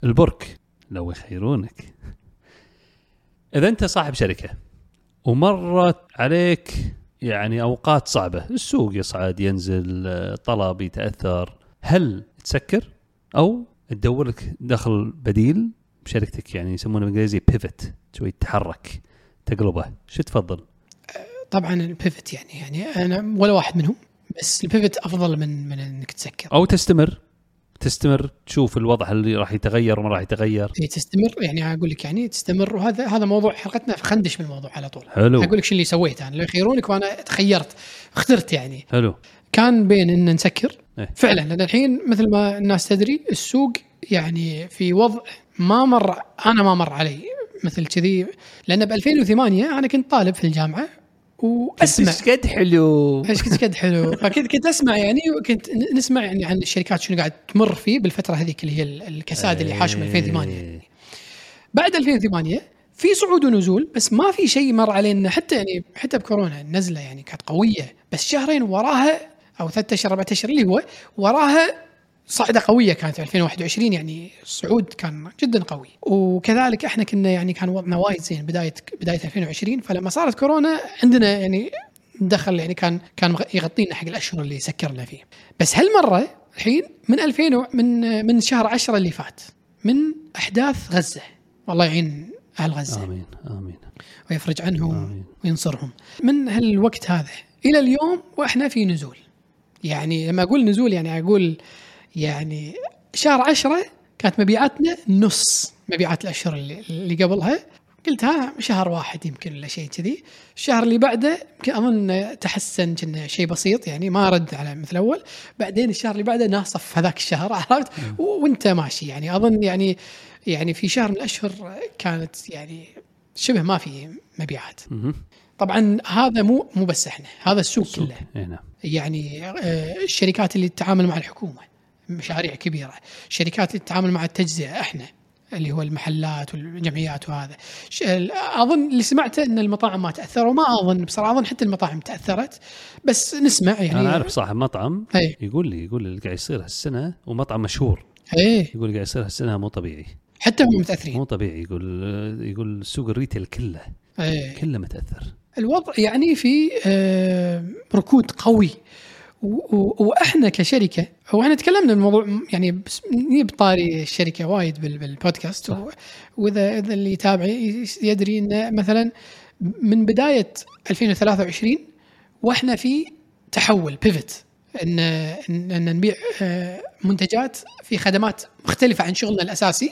البرك لو يخيرونك، إذا أنت صاحب شركة ومرت عليك يعني أوقات صعبة، السوق يصعد ينزل، طلب يتأثر، هل تسكر أو تدور لك دخل بديل بشركتك؟ يعني يسمونه بالإنجليزي pivot، شوي تتحرك تقلبه، شو تفضل؟ طبعا البيفت يعني أنا ولا واحد منهم، بس البيفت أفضل من إنك تسكر أو تستمر تشوف الوضع اللي راح يتغير وما راح يتغير. تستمر، يعني أقول لك يعني تستمر، وهذا موضوع حلقتنا، فخندش بالموضوع على طول. حلو. أقول لك شو اللي سويت أنا، لو يخيرونك وأنا اخترت يعني. حلو. كان بين إن نسكر فعلا، لأن الحين مثل ما الناس تدري السوق يعني في وضع ما مر علي مثل كذي، لأن ب2008 أنا كنت طالب في الجامعة وأسمع إيش قد حلو فكنت أسمع يعني، وكنت نسمع يعني عن الشركات شنو قاعد تمر فيه بالفترة هذيك اللي هي الكساد اللي حاشم 2008 يعني. بعد 2008 في صعود ونزول، بس ما في شيء مر علينا حتى بكورونا النزلة يعني كانت قوية، بس شهرين وراها أو 3 أشهر 4 أشهر اللي هو وراها صعدة قوية كانت 2021 يعني، الصعود كان جدا قوي. وكذلك احنا كنا يعني كان وضعنا وايد زين بداية 2020، فلما صارت كورونا عندنا يعني دخل يعني كان يغطينا حق الأشهر اللي سكرنا فيه. بس هالمرة الحين من 2000 من شهر 10 اللي فات، من أحداث غزة، والله يعين أهل غزة، آمين ويفرج عنهم وينصرهم. من هالوقت هذا إلى اليوم وإحنا في نزول. يعني لما أقول نزول يعني أقول يعني شهر 10 كانت مبيعاتنا نص مبيعات الأشهر اللي قبلها، قلتها شهر واحد يمكن ولا شيء كذي. الشهر اللي بعده أظن تحسن كنا شيء بسيط يعني، ما رد على مثل أول. بعدين الشهر اللي بعده ناصف هذاك الشهر، عرفت؟ وانت ماشي يعني. أظن يعني في شهر من الأشهر كانت يعني شبه ما في مبيعات. طبعا هذا مو بس احنا، هذا السوق كله يعني. الشركات اللي تتعامل مع الحكومة مشاريع كبيرة، الشركات اللي تتعامل مع التجزئة احنا اللي هو المحلات والجمعيات، وهذا أظن اللي سمعته أن المطاعم ما تأثروا، ما أظن بصراحة، أظن حتى المطاعم تأثرت، بس نسمع يعني. أنا أعرف صاحب مطعم يقول لي اللي قاعد يصير هالسنة، ومطعم مشهور يقول قاعد يصير هالسنة مو طبيعي، حتى هم متأثرين، مو طبيعي. يقول السوق الريتيل كله متأثر. الوضع يعني في ركود قوي. وإحنا كشركة، وإحنا تكلمنا الموضوع يعني بطاري الشركة وايد بالبودكاست، وإذا اللي يتابع يدري إن مثلا من بداية 2023 وإحنا في تحول بيفت، إن نبيع منتجات في خدمات مختلفة عن شغلنا الأساسي،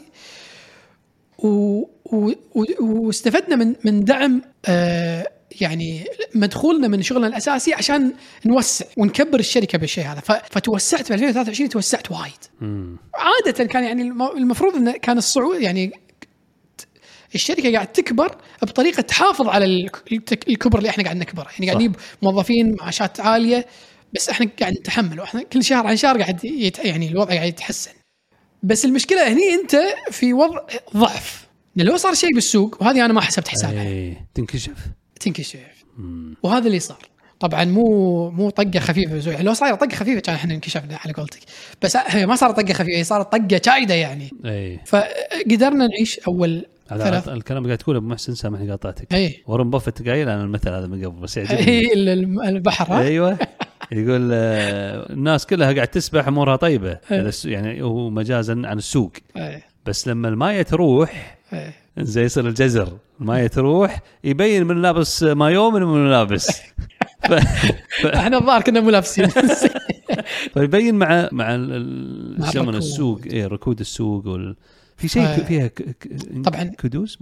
واستفدنا من دعم يعني مدخولنا من شغلنا الأساسي عشان نوسع ونكبر الشركة بالشيء هذا. فتوسعت في 2023، توسعت وايد. عادة كان يعني المفروض إن كان الصعود يعني الشركة قاعد تكبر بطريقة تحافظ على الكبر اللي احنا قاعد نكبره، يعني قاعد نجيب موظفين معاشات عالية، بس احنا قاعد نتحمل، واحنا كل شهر عن شهر قاعد يعني الوضع قاعد يتحسن. بس المشكلة هني أنت في وضع ضعف، لو صار شيء بالسوق، وهذه أنا ما حسبت حسابها، تنكشف. وهذا اللي صار. طبعا مو طقة خفيفة، يعني لو صار طقة خفيفة كان احنا انكشفنا على قولتك، بس هي ما صارت طقة خفيفة، هي صارت طقة شايدة يعني. فقدرنا نعيش أول هذا الكلام اللي قاعد تقوله أبو محسن، سامحني قاطعتك. وارن بافيت قايل أنا المثل هذا من قبل، بس البحر أيوة يقول الناس كلها قاعد تسبح أمورها طيبة يعني، هو مجازا عن السوق. بس لما المايه تروح زي يصير الجزر، المايه تروح يبين من لابس مايو من لابس احنا الظاهر كنا ملابسين فيبين مع الزمن السوق ركود السوق في شيء فيها طبعا كدوس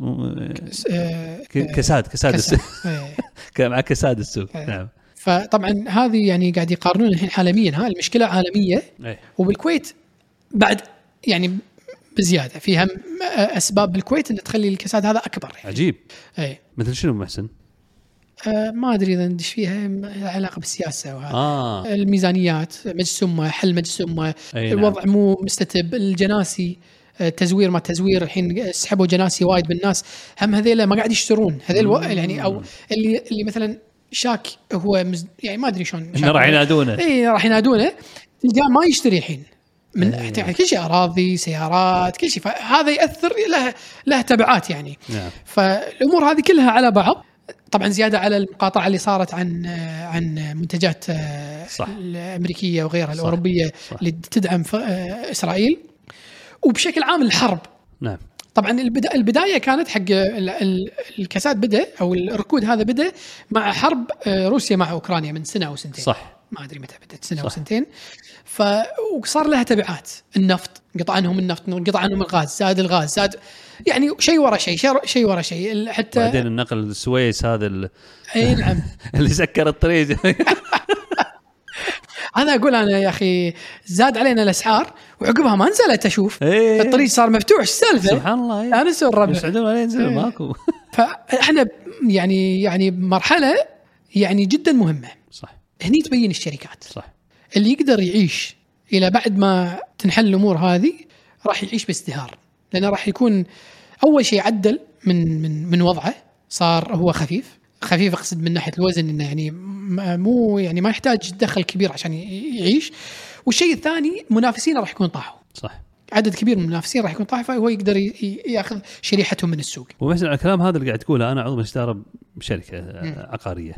كساد مع كساد السوق. نعم. فطبعا هذه يعني قاعد يقارنون الحين عالميا، المشكلة عالمية. وبالكويت بعد يعني بزيادة فيها أسباب بالكويت أن تخلي الكساد هذا أكبر يعني. عجيب. مثل شنو محسن؟ ما أدري إذا ندش فيها علاقة بالسياسة وهذا. الميزانيات، مجلس أمة، حل مجلس أمة، الوضع مو مستتب، الجناسي، تزوير ما تزوير، الحين سحبوا جناسي وايد بالناس، هم هذيلا ما قاعد يشترون هذيل يعني، أو اللي مثلا شاك هو يعني ما أدري شلون راح ينادونه. راح ينادونه، الجان ما يشتري الحين، من يعني كل شيء اراضي سيارات كل شيء، فهذا ياثر له تبعات يعني. فالامور هذه كلها على بعض، طبعا زياده على المقاطعه اللي صارت عن منتجات الامريكيه وغيرها الاوروبيه اللي تدعم اسرائيل، وبشكل عام الحرب. نعم. طبعا البدايه كانت حق الكاسات بدا او الركود هذا بدا مع حرب روسيا مع اوكرانيا من سنه او سنتين، صح، ما ادري متى بدت، سنه او سنتين. وصار لها تبعات، النفط قطع عنهم النفط، قطع عنهم الغاز، زاد الغاز، زاد يعني شيء ورا شيء ورا شيء، حتى بعدين النقل السويس هذا اي نعم اللي سكر الطريق. هذا أقول أنا يا أخي زاد علينا الأسعار وعقبها ما نزلت أشوف الطريق صار مفتوح، السالفة سبحان الله. أنا سوى الربع يسعدون عليه ينزل ماكو. فإحنا يعني مرحلة يعني جدا مهمة. صح. هني تبين الشركات. صح. اللي يقدر يعيش إلى بعد ما تنحل الأمور هذه راح يعيش بازدهار، لأنه راح يكون أول شيء عدل من وضعه، صار هو خفيف أقصد من ناحية الوزن، إنه يعني مو يعني ما يحتاج دخل كبير عشان يعيش. والشيء الثاني منافسين راح يكون طاحوا. صح. عدد كبير من المنافسين راح يكون طاحوا، فهو يقدر ياخذ شريحتهم من السوق. ومثلا على الكلام هذا اللي قاعد تقوله، أنا عضو مجلس بشركة عقارية،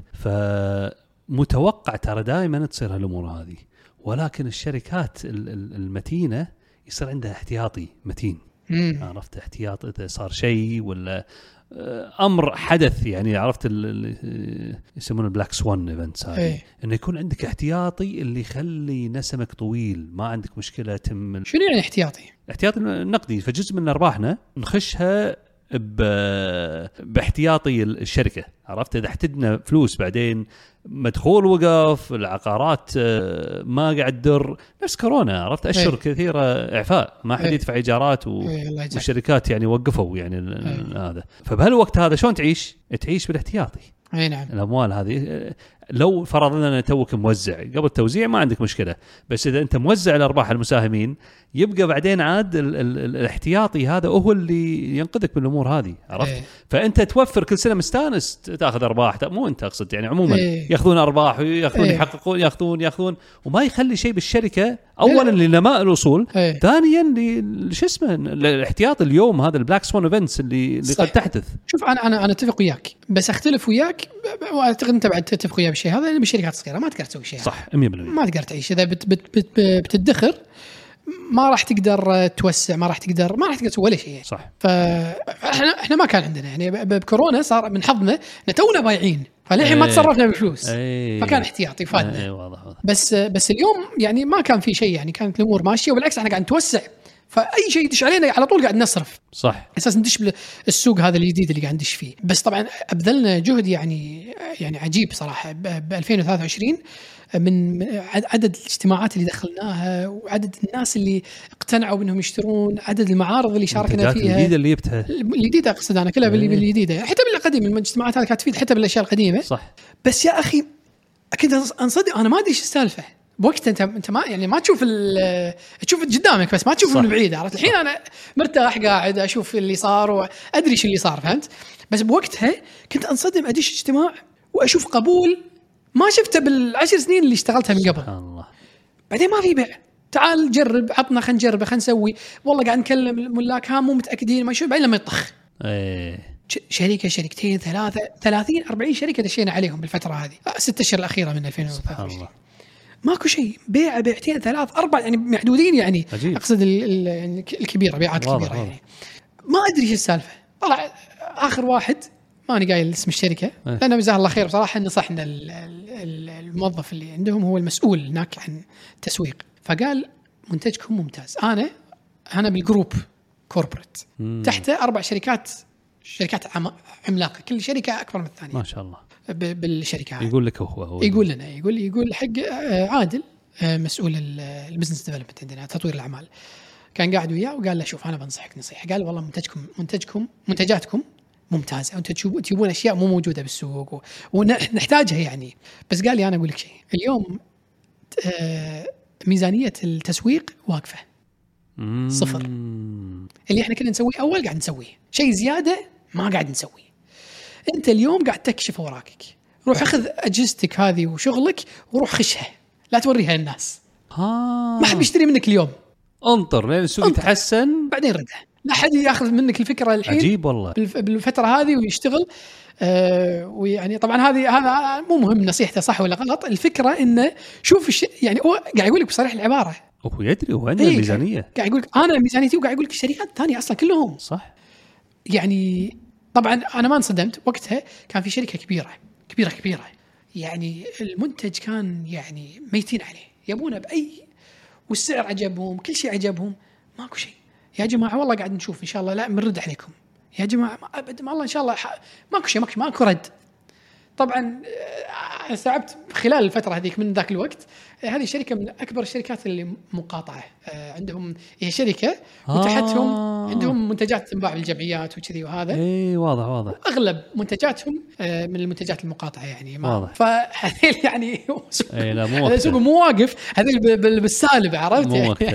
فمتوقع ترى دائما تصير هالأمور هذه، ولكن الشركات المتينة يصير عندها احتياطي متين. عرفت احتياط إذا صار شيء ولا أمر حدث، يعني عرفت يسمونه البلاك سوان ايفنتس هذه، إنه يكون عندك احتياطي اللي يخلي نسمك طويل، ما عندك مشكلة تم. شنو يعني احتياطي النقدي، فجزء من أرباحنا نخشها باحتياطي الشركة. عرفت إذا احتدنا فلوس بعدين مدخول وقف، العقارات ما قاعد تدر، نفس كورونا عرفت أشهر كثيرة إعفاء، ما حد يدفع إيجارات والشركات يعني وقفوا يعني هذا. فبهالوقت هذا شلون تعيش بالاحتياطي. نعم. الأموال هذه لو فرضنا أن توك موزع قبل التوزيع ما عندك مشكلة، بس إذا أنت موزع الأرباح المساهمين يبقى بعدين عاد الاحتياطي هذا هو اللي ينقذك من الأمور هذه. عرفت فأنت توفر كل سنة مستانس تأخذ أرباح، مو أنت أقصد يعني عموما يأخذون أرباح ويأخذون يحققون يأخذون وما يخلي شيء بالشركة. أولا لنماء الوصول، ثانيا شو اسمه الاحتياط. اليوم هذا البلاك سوان ايفنتس اللي قد تحدث. شوف أنا أتفق وياك، بس أختلف وياك، وأعتقد أنت بعد تتفق وياي بالشيء هذا. بالشركات الصغيرة ما تقدر تسوي شيء. صح 100%. ما تقدر تعيش إذا بتدخر، ما راح تقدر توسع، ما راح تقدر تسوي ولا شيء. صح. فاحنا ما كان عندنا يعني بكورونا صار من حظنا تونا بايعين، فالحين ما تصرفنا بالفلوس، فكان احتياطي فادنا. واضح. بس اليوم يعني ما كان في شيء، يعني كانت الامور ماشيه، وبالعكس احنا قاعد نتوسع، فاي شيء يدش علينا على طول قاعد نصرف. صح. اساس ندش بالسوق هذا الجديد اللي قاعد ندش فيه. بس طبعا ابذلنا جهد يعني عجيب صراحه ب 2023 من عدد الاجتماعات اللي دخلناها، وعدد الناس اللي اقتنعوا بانهم يشترون، عدد المعارض اللي شاركنا فيها الجديدة اللي جبتها، الجديده اقصد انا كلها بالجديده، حتى بالقديمه الاجتماعات هذه كانت تفيد حتى بالاشياء القديمه. صح. بس يا اخي كنت انصدم، انا ما ادري ايش السالفه بوقت انت ما يعني ما تشوف قدامك، بس ما تشوف من بعيد. عرفت الحين انا مرتاح قاعد اشوف اللي صار وادري شو اللي صار، فهمت؟ بس بوقتها كنت انصدم، ادش اجتماع واشوف قبول ما شفته بالعشر سنين اللي اشتغلتها من قبل. الله. بعدين ما في بيع، تعال جرب، عطنا خلينا نجرب، خلينا نسوي، والله قاعد نكلم الملاك ها مو متاكدين ما شو، بعدين لما يطخ شركه شركتين ثلاثه 30 40 شركه دشينا عليهم بالفتره هذه 6 أشهر الاخيره من 2023. ماكو شيء، بيع بيعتين 3 4 يعني محدودين يعني. عجيب. اقصد الكبيره، بيعات كبيره يعني. ما ادري ايش السالفه. طلع اخر واحد ماني قايل اسم الشركه لانه جزاه الله خير بصراحه، نصحنا الموظف اللي عندهم هو المسؤول هناك عن التسويق، فقال منتجكم ممتاز. انا بالجروب كوربريت تحت 4 شركات عملاقه، كل شركه اكبر من الثانيه ما شاء الله بالشركه. يقول لك هو يقول لنا يقول حق عادل مسؤول البزنس ديفلوبمنت عندنا تطوير الاعمال، كان قاعد وياه وقال له شوف انا بنصحك نصيحه، قال والله منتجاتكم ممتازه، وانتم تجيبون اشياء مو موجوده بالسوق ونحتاجها يعني. بس قال لي انا اقول لك شيء، اليوم ميزانيه التسويق واقفه صفر. اللي احنا كنا نسويه اول قاعد نسويه، شيء زياده ما قاعد نسويه. انت اليوم قاعد تكشف اوراقك، روح اخذ اجهزتك هذه وشغلك وروح خشها، لا توريها للناس. ما حد بيشتري منك اليوم. انطر لين السوق يتحسن بعدين رده، لا حد ياخذ منك الفكره الحين. عجيب والله بالفتره هذه ويشتغل. ويعني طبعا هذا مو مهم نصيحته صح ولا غلط، الفكره انه شوف يعني هو قاعد يقول لك بصريح العباره، هو يدري هو عنده ميزانيه، قاعد يقول لك انا ميزانيتي، وقاعد يقول لك الشركات الثانيه اصلا كلهم صح. يعني طبعا انا ما انصدمت وقتها، كان في شركه كبيره يعني المنتج كان يعني ميتين عليه، يبونه باي، والسعر عجبهم، كل شيء عجبهم، ماكو شيء يا جماعه والله قاعد نشوف ان شاء الله لا بنرد عليكم يا جماعه ابد والله ان شاء الله ماكو شيء، ماكو رد. طبعا استوعبت خلال الفتره هذيك من ذاك الوقت هذه شركه من اكبر الشركات اللي مقاطعه، عندهم هي شركه وتحتهم عندهم منتجات تنباع بالجمعيات وكذي وهذا. اي واضح اغلب منتجاتهم من المنتجات المقاطعه يعني واضح. فهذيل يعني لا مو هذا سوق مو واقف، هذيل بالسالب عرفت مو وقت.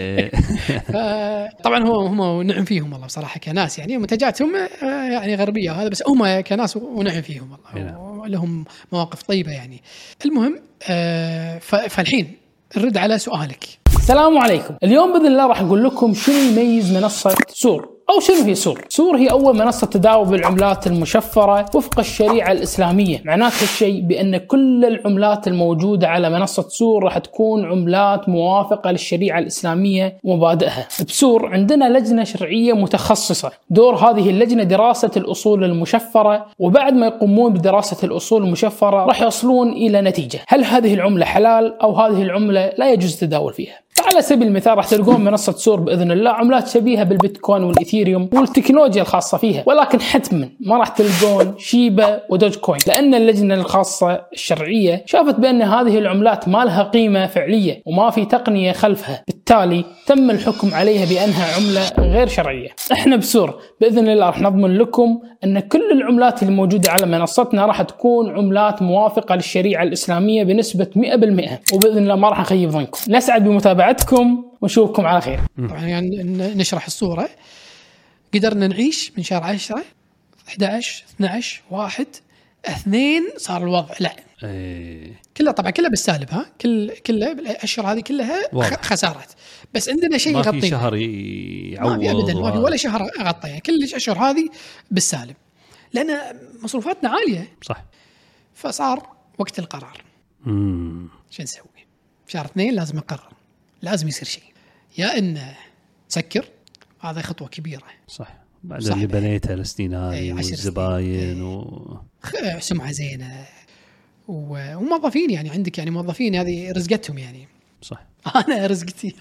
طبعا هم نعم فيهم والله بصراحه كناس، يعني منتجاتهم يعني غربيه وهذا، بس هم كناس ونعم فيهم والله لهم مواقف طيبه يعني. المهم فالحين نرد على سؤالك. السلام عليكم. اليوم بإذن الله راح أقول لكم شنو يميز منصة سور، أو شنو هي سور. سور هي أول منصة تداول بالعملات المشفرة وفق الشريعة الإسلامية. معناته الشيء بأن كل العملات الموجودة على منصة سور راح تكون عملات موافقة للشريعة الإسلامية ومبادئها. بسور عندنا لجنة شرعية متخصصة، دور هذه اللجنة دراسة الأصول المشفرة، وبعد ما يقومون بدراسة الأصول المشفرة راح يصلون إلى نتيجة هل هذه العملة حلال أو هذه العملة لا يجوز التداول فيها. على سبيل المثال راح تلقون منصة سور بإذن الله عملات شبيهة بالبيتكوين والإثيريوم والتكنولوجيا الخاصة فيها، ولكن حتما ما راح تلقون شيبا ودوج كوين، لأن اللجنة الخاصة الشرعية شافت بأن هذه العملات ما لها قيمة فعلية وما في تقنية خلفها، بالتالي تم الحكم عليها بأنها عملة غير شرعية. احنا بسور بإذن الله راح نضمن لكم أن كل العملات اللي موجودة على منصتنا راح تكون عملات موافقة للشريعة الإسلامية بنسبة 100%، وبإذن الله ما راح نخيب ظنكم. نسعد بمتابعتكم ونشوفكم على خير. طبعا يعني نشرح الصورة. قدرنا نعيش من شهر 10 11 12 1 2 صار الوضع لا كلها طبعا كلها بالسالب، كلها الاشهر هذه كلها خسارات، بس عندنا شيء يغطي، ما في شهر يعوض، ما في ابدا، ما في ولا شهر غطى، يعني كل الاشهر هذه بالسالب لان مصروفاتنا عاليه صح. فصار وقت القرار. شو نسوي؟ شهر 2 لازم نقرر، لازم يصير شيء، يا ان تسكر، هذا خطوه كبيره صح بعد اللي بنيتها السنين هذه والزباين سمعه زينه وموظفين، يعني عندك يعني موظفين هذه رزقتهم يعني صح. انا رزقتي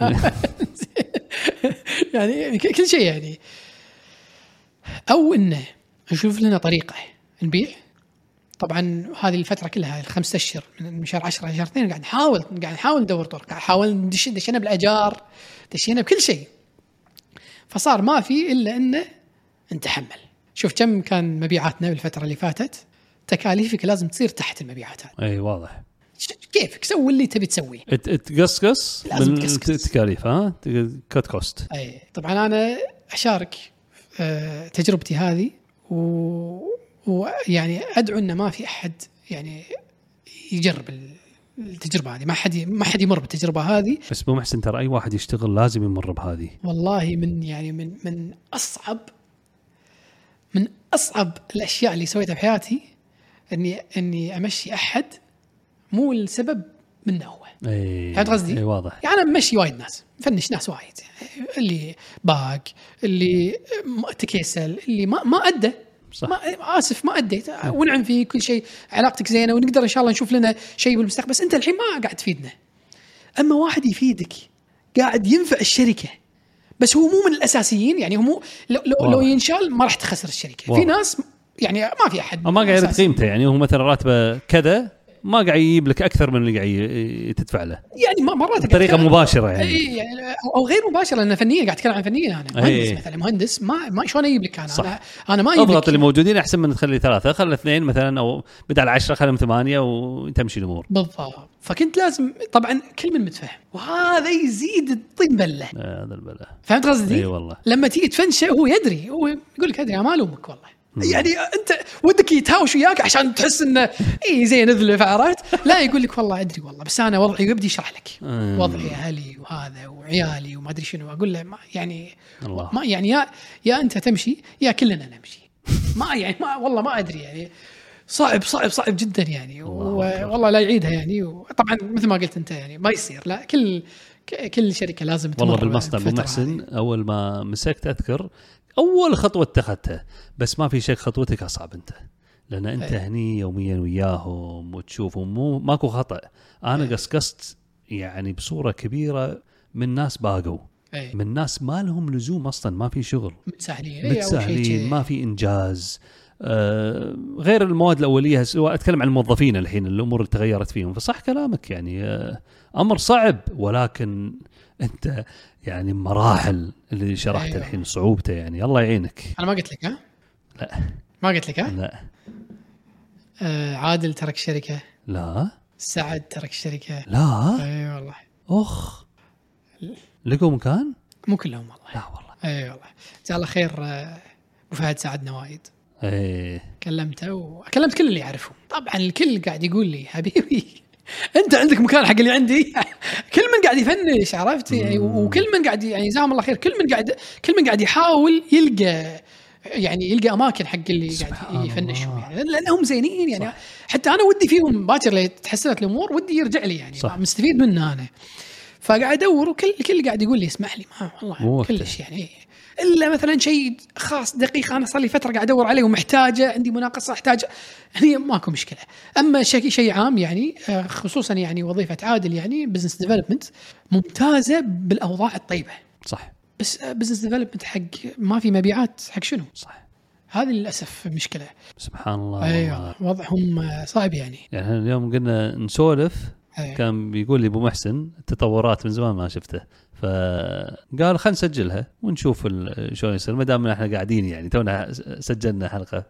يعني كل شيء يعني، او انه نشوف لنا طريقه نبيع. طبعا هذه الفتره كلها ال5 اشهر من شهر 10 لشهر 2 قاعد نحاول ندور طرق، قاعد نحاول دشينا بالاجار، دشينا بكل شيء، فصار ما في الا انه نتحمل. شوف كم كان مبيعاتنا بالفتره اللي فاتت، تكاليفك لازم تصير تحت المبيعات هذه. اي واضح. كيفك سوي اللي تبي تسويه، تقصقص من التكاليف، كات كوست. اي طبعا انا اشارك تجربتي هذه ويعني ادعو ان ما في احد يعني يجرب التجربه هذه، ما حد يمر بالتجربه هذه. بس مو محسن ترى اي واحد يشتغل لازم يمر بهذه والله. من اصعب الاشياء اللي سويتها بحياتي اني امشي احد مو السبب منه هو. هذا قصدي. اي واضح. يعني انا ممشي وايد ناس، مفنش ناس وايد، اللي باق، اللي تكيسل، اللي ما ادى صح. ما آسف ما أديت، ونعم في كل شيء، علاقتك زينة ونقدر إن شاء الله نشوف لنا شيء بالمستقبل، بس أنت الحين ما قاعد تفيدنا. أما واحد يفيدك قاعد ينفع الشركة، بس هو مو من الأساسيين، يعني هو مو لو ينشال ما راح تخسر الشركة. في ناس يعني ما في أحد ما قاعد يرد قيمته، يعني هو مثلا راتبه كذا ما قاعد يجيب لك أكثر من اللي قاعد تدفع له، يعني مرات بطريقة مباشرة يعني أو غير مباشرة، لأن فنيا قاعد أتكلم عن فنيا. أنا مهندس مثلا، مهندس ما شلون أجيب لك أنا ما أضغط اللي موجودين أحسن من تخلي 3 خلي 2 مثلا، أو بدل 10 خلهم 8 وتمشي الأمور بالضبط. فكنت لازم طبعا كل من متفهم، وهذا يزيد الطين بلة. هذا البلة، فهمت قصدي؟ أي والله. لما تيجي تفنشه هو يدري، هو يقول لك أدري، أنا ما ألومك والله، يعني انت ودك يتهاوش وياك عشان تحس انه اي زي نذلف، عرفت؟ لا يقول لك والله ادري والله بس انا وضعي، يبدي يشرح لك وضعي اهلي وهذا وعيالي وما ادري شنو. اقول له ما يعني الله. ما يعني يا انت تمشي يا كلنا نمشي. ما يعني ما والله ما ادري يعني صعب جدا يعني. والله لا يعيدها يعني. وطبعا مثل ما قلت انت يعني ما يصير، لا كل شركه لازم تمر. والله بالمصنع ابو محسن اول ما مسكت اذكر اول خطوه اتخذتها، بس ما في شك خطوتك اصعب انت، لان انت هني يوميا وياهم وتشوفهم ماكو خطا. انا قصقصت يعني بصوره كبيره من ناس باقوا، من ناس ما لهم لزوم اصلا، ما في شغل، متساهلين، ما في انجاز. غير المواد الاوليه، سواء اتكلم عن الموظفين الحين الامور اللي تغيرت فيهم. فصح كلامك يعني امر صعب، ولكن انت يعني مراحل اللي شرحت الحين صعوبته يعني الله يعينك. انا ما قلت لك ها؟ لا ما قلت لك ها؟ لا. عادل ترك الشركه. لا. سعد ترك الشركه. لا. اي والله. اخ لقوا مكان؟ مو كلهم والله. لا والله. اي والله جزاه الله خير. ابو فهد ساعدنا وايد. كلمته وكلمت كل اللي يعرفهم. طبعا الكل قاعد يقول لي حبيبي انت عندك مكان حق اللي عندي. كل من قاعد يفنش، عرفت يعني. وكل من قاعد يعني جزاهم الله خير، كل من قاعد يحاول يلقى اماكن حق اللي قاعد يفنشهم يعني، لانهم زينين يعني. صح. حتى انا ودي فيهم باكر لي تحسنت الامور، ودي يرجع لي يعني. صح. مستفيد منه انا. فقاعد ادور وكل قاعد يقول لي اسمح لي ما والله كلش يعني، الا مثلا شيء خاص دقيقه انا صار لي فتره قاعد ادور عليه ومحتاجه، عندي مناقصه احتاج هني ماكو مشكله. اما شيء عام يعني، خصوصا يعني وظيفه عادل يعني بزنس ديفلوبمنت ممتازه بالاوضاع الطيبه. صح. بس بزنس ديفلوبمنت حق ما في مبيعات حق شنو؟ صح. هذه للاسف مشكله. سبحان الله. ايوه وضعهم صعب يعني. يعني اليوم قلنا نسولف، كان بيقول لي ابو محسن التطورات من زمان ما شفته، فقال خلينا نسجلها ونشوف شلون يصير، ما دام احنا قاعدين يعني تونا سجلنا حلقه.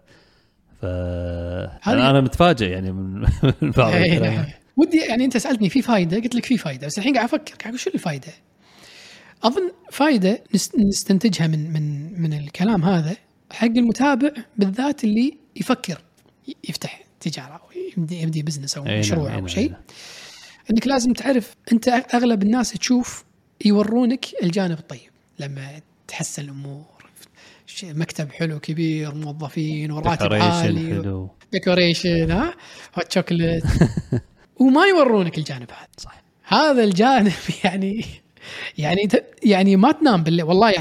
انا متفاجئ يعني من بعض الكلام. ودي يعني انت سالتني في فايده، قلت لك في فايده، بس الحين قاعد افكر قاعد اقول شو الفايده. اظن فايده نستنتجها من الكلام هذا حق المتابع بالذات اللي يفكر يفتح تجاره او يبدي بزنس او مشروع او شيء. انك لازم تعرف، انت اغلب الناس تشوف يورونك الجانب الطيب لما تحسن الامور، مكتب حلو كبير، موظفين وراتب عالي، ديكوريشن ها هوت شوكليت وما يورونك الجانب هذا. صح. هذا الجانب يعني ما تنام بالليل والله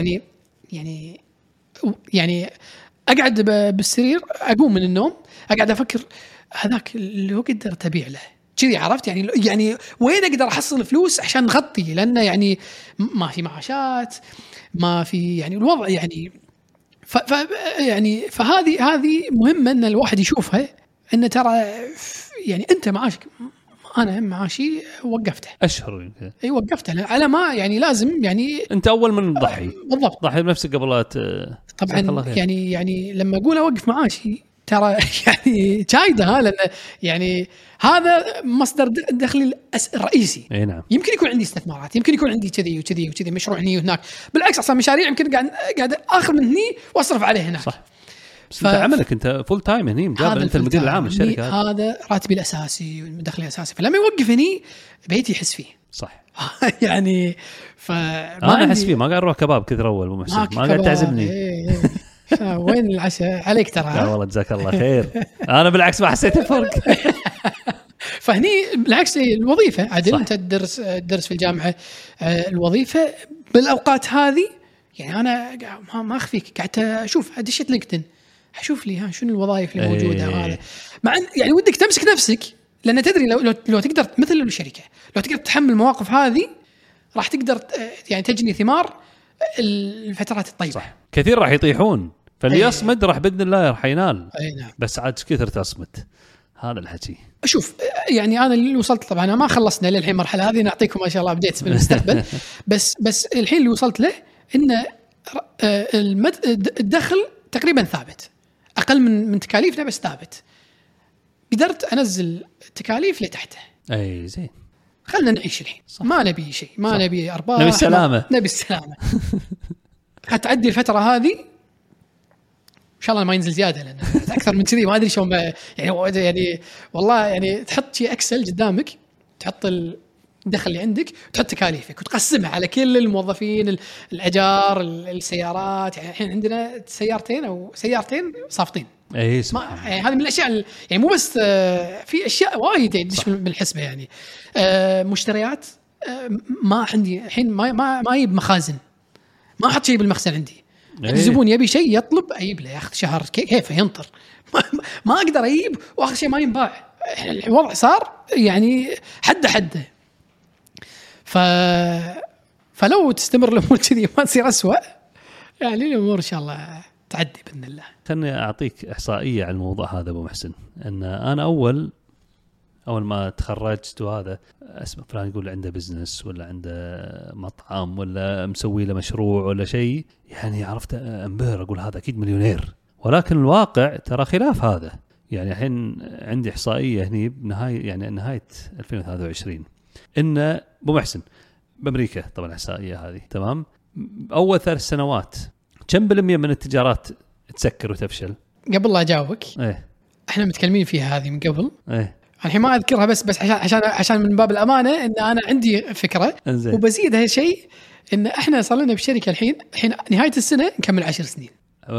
يعني اقعد بالسرير اقوم من النوم اقعد افكر هذاك لو قدر تبيع له كذي، عرفت يعني وين اقدر احصل فلوس عشان نغطي، لانه يعني ما في معاشات، ما في يعني الوضع يعني فهذه مهمه ان الواحد يشوفها، ان ترى يعني انت معاشك، انا معاشي وقفته اشهر يمكن. اي وقفته على ما يعني لازم يعني انت اول من تضحي. بالضبط. ضحي بنفسك قبل لا طبعا يعني لما اقول اوقف معاشي ترى يعني شايده، لان يعني هذا مصدر دخلي الرئيسي. اي نعم. يمكن يكون عندي استثمارات، يمكن يكون عندي كذي وكذي وكذي مشروع هني وهناك، بالعكس اصلا مشاريع يمكن قاعد اخذ من هني واصرف عليه هناك. صح. بس انت عملك انت فول تايم هني، مجرد انت المدير العام للشركه، هذا راتبي الاساسي ودخلي الاساسي، فلما يوقف هني بيتي يحس فيه. صح. يعني انا احس فيه، ما قاعد اروح كباب كثر اول ابو محسن، ما قاعد تعزمني. وين العشاء عليك ترى؟ لا والله جزاك الله خير. انا بالعكس ما حسيت الفرق. فهني بالعكس الوظيفه عدل، انت تدرس في الجامعه، الوظيفه بالاوقات هذه يعني انا ما اخفيك قاعد اشوف، دشيت لينكدين اشوف لي شنو الوظائف اللي موجوده. هذا مع يعني ودك تمسك نفسك، لان تدري لو تقدر مثل الشركه، لو تقدر تحمل المواقف هذه راح تقدر يعني تجني ثمار الفترات الطيبه. صح. كثير راح يطيحون، فاللي يصمد راح باذن الله راح ينال. نعم. بس عاد كثر تصمت، هذا الحكي. شوف يعني انا اللي وصلت، طبعا أنا ما خلصنا للحين المرحله هذه، نعطيكم ما شاء الله ابديتس بالمستقبل. بس الحين اللي وصلت له ان الدخل تقريبا ثابت، اقل من تكاليفنا بس ثابت. قدرت انزل التكاليف لتحته. اي زين، خلنا نعيش الحين. صح. ما نبي شيء، ما صح. نبي ارباح، نبي السلامه. هتعدي الفتره هذه شاء الله ما ينزل زياده لان اكثر من كذي ما ادري شلون يعني والله يعني تحط شيء اكسل قدامك تحط الدخل اللي عندك وتحط تكاليفك وتقسمها على كل الموظفين الاجار السيارات. يعني الحين عندنا سيارتين او سيارتين صافطين اي يعني هذه من الاشياء يعني مو بس في اشياء وايد تدش بالحسبه يعني مشتريات ما عندي الحين ما يجيب مخازن ما احط شيء بالمخزن عندي. الزبون يبي شيء يطلب اجيب له ياخذ شهر كيف ينطر ما اقدر اجيب واخر شيء ما ينباع. الوضع صار يعني حده فلو تستمر الامور كذي ما تصير أسوأ يعني الامور ان شاء الله تعدي باذن الله. خلني اعطيك احصائيه على الموضوع هذا ابو محسن. ان انا اول ما تخرجت وهذا اسمع فلان يقول عنده بزنس ولا عنده مطعم ولا مسوي له مشروع ولا شيء يعني عرفت انبهر اقول هذا اكيد مليونير. ولكن الواقع ترى خلاف هذا. يعني الحين عندي احصائيه هني نهايه 2023 ان ابو محسن بامريكا طبعا احصائيه هذه تمام. اول 3 سنوات كم بالمية من التجارات تسكر وتفشل؟ قبل لا اجاوبك احنا متكلمين فيها هذه من قبل الحين ما اذكرها بس عشان من باب الامانه ان انا عندي فكره وبزيد هالشيء ان احنا صار لنا بالشركه الحين نهايه السنه نكمل 10 سنين.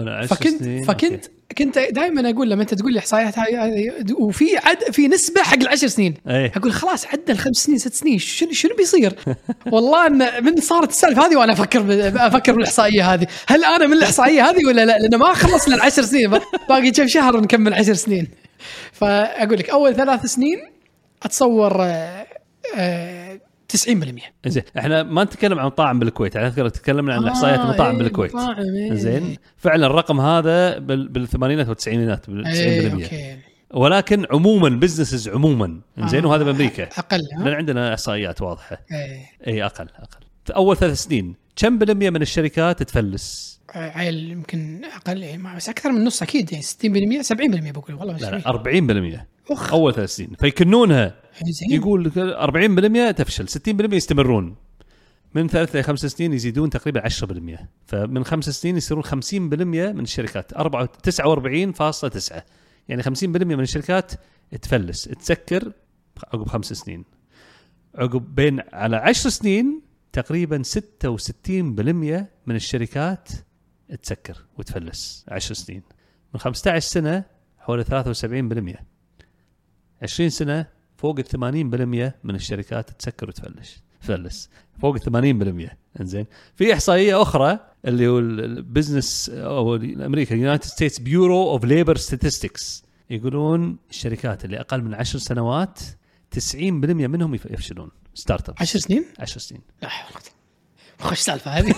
فكنت دائما اقول لما انت تقول لي احصائيات هذه وفي نسبه حق ال10 سنين اقول خلاص عدى ال5 سنين 6 سنين شنو بيصير؟ والله ان من صارت السالفه هذه وانا افكر بالاحصائيه هذه هل انا من الاحصائيه هذه ولا لا؟ لان ما خلص لنا 10 سنين باقي كم شهر ونكمل 10 سنين. فاقول لك اول 3 سنين اتصور 90%. زين احنا ما نتكلم عن طاعم بالكويت احنا تكلمنا عن احصائيات مطاعم بالكويت. زين فعلا الرقم هذا بالثمانينات والتسعينات 90%. ولكن عموما بزنسز عموما زين وهذا بامريكا اقل لان عندنا احصائيات واضحه. اي اقل اول 3 سنين كم بالمية من الشركات تفلس؟ عيل يمكن اقل ما بس اكثر من نص اكيد يعني 60% 70% بقول والله لا 40% اول 3 سنين فيكنونها يقول 40% تفشل 60% يستمرون من 3 إلى 5 سنين يزيدون تقريبا 10%. فمن 5 سنين يصيرون 50% من الشركات 49.9 يعني 50% من الشركات تفلس تسكر عقب 5 سنين. عقب بين على 10 سنين تقريبا 66% من الشركات تسكر وتفلس 10 سنين. من 15 سنة حوالي 73%. 20 سنة فوق 80% من الشركات تسكر وتفلس فوق 80%. انزين في إحصائية أخرى اللي هو البزنس أو الأمريكا United States Bureau of Labor Statistics يقولون الشركات اللي أقل من 10 سنوات 90% منهم يفشلون. ستارت اب 10 سنين لا خش سالفه هذه.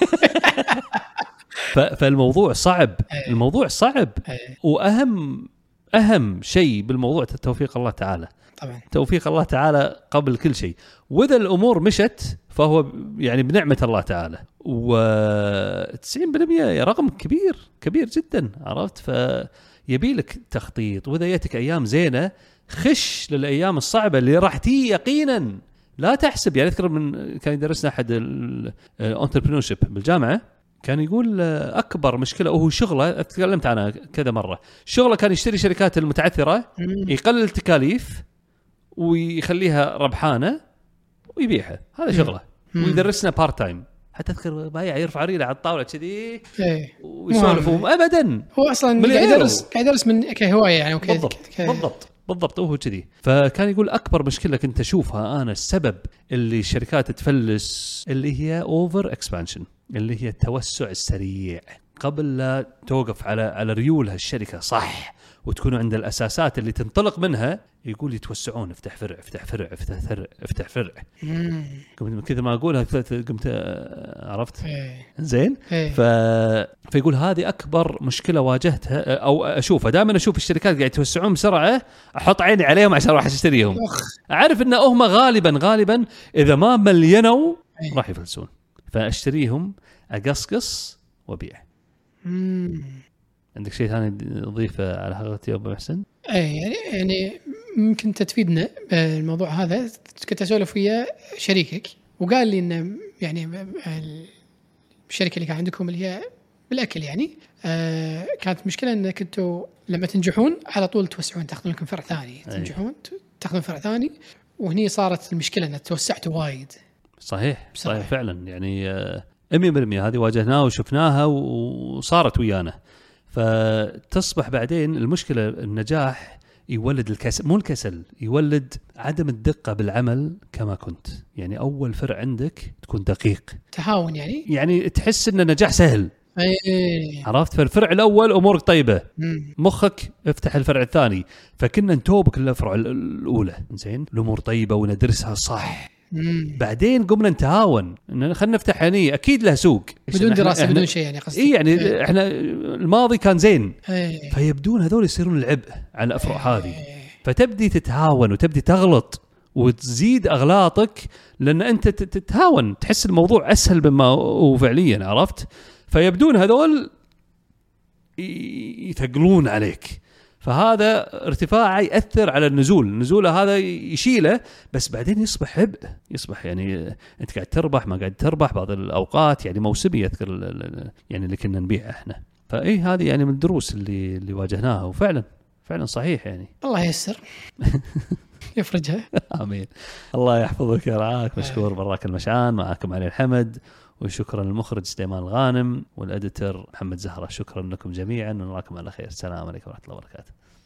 فالموضوع صعب الموضوع صعب واهم شيء بالموضوع توفيق الله تعالى. طبعا توفيق الله تعالى قبل كل شيء. واذا الامور مشت فهو يعني بنعمه الله تعالى. و90% رقم كبير جدا عرفت. فيبي لك تخطيط واذا ياتك ايام زينه خش للايام الصعبه اللي راح تي يقينا لا تحسب. يعني اذكر من كان يدرسنا احد الانتربرينورشيب بالجامعه كان يقول اكبر مشكله وهو شغله تكلمت عنها كذا مره. شغله كان يشتري شركات المتعثره يقلل التكاليف ويخليها ربحانه ويبيعها. هذا شغله. ويدرسنا بارت تايم حتى اذكر بايع يرفع ريله على الطاوله كذي ويسولفهم ابدا. هو اصلا قاعد يدرس من كهوايه يعني بالضبط هو كذي. فكان يقول أكبر مشكلة كنت أشوفها أنا السبب اللي الشركات تفلس اللي هي أوفر إكسبانشن اللي هي التوسع السريع قبل لا توقف على ريولها الشركة صح وتكون عند الأساسات اللي تنطلق منها. يقول يتوسعون افتح فرع قمت كذا ما أقولها قمت عرفت زين. فيقول هذه أكبر مشكلة واجهتها أو أشوفها دائما. أشوف الشركات قاعد يتوسعون بسرعة أحط عيني عليهم عشان أروح أشتريهم. أعرف إن هم غالبا إذا ما ملينوا راح يفلسون فأشتريهم أقصقص وبيع. عندك شيء ثاني تضيفه على حلقتي يا أبو محسن؟ يعني ممكن تفيدنا الموضوع هذا. كنت أسولف ويا شريكك وقال لي إن يعني الشركة اللي كان عندكم اللي هي بالاكل يعني. كانت مشكله ان كنتوا لما تنجحون على طول توسعون، تاخذون لكم فرع ثاني، تنجحون تاخذون فرع ثاني، وهني صارت المشكله ان توسعتوا وايد. صحيح فعلا يعني 100% هذه واجهناها وشفناها وصارت ويانا. فتصبح بعدين المشكله النجاح يولد الكسل، مو الكسل، يولد عدم الدقة بالعمل كما كنت. يعني أول فرع عندك تكون دقيق، تهاون يعني تحس إن النجاح سهل. عرفت؟ فالفرع الأول أمورك طيبة، مخك افتح الفرع الثاني، فكنا نتوبك الفرع الأولى زين الأمور طيبة وندرسها صح. بعدين قمنا نتهاون إن خلنا نفتح هني أكيد له سوق بدون دراسة بدون شيء يعني قصدي. يعني إحنا الماضي كان زين، فيبدون هذول يصيرون العبء على الأفرع هذه، فتبدي تتهاون وتبدي تغلط وتزيد أغلاطك لأن أنت تتهاون، تحس الموضوع أسهل مما هو فعليا. عرفت؟ فيبدون هذول يثقلون عليك، فهذا ارتفاعه يأثر على النزول هذا يشيله، بس بعدين يصبح عبء، يصبح يعني أنت قاعد تربح ما قاعد تربح بعض الأوقات، يعني موسمي يذكر يعني اللي كنا نبيع إحنا. فإيه هذه يعني من الدروس اللي واجهناها، وفعلا صحيح يعني. الله ييسر يفرجها. آمين. الله يحفظك يا رعاك. مشكور براك المشعان، معكم علي الحمد، وشكرا للمخرج سليمان الغانم والأديتر محمد زهرة. شكرا لكم جميعا ونراكم على خير. السلام عليكم ورحمة الله وبركاته.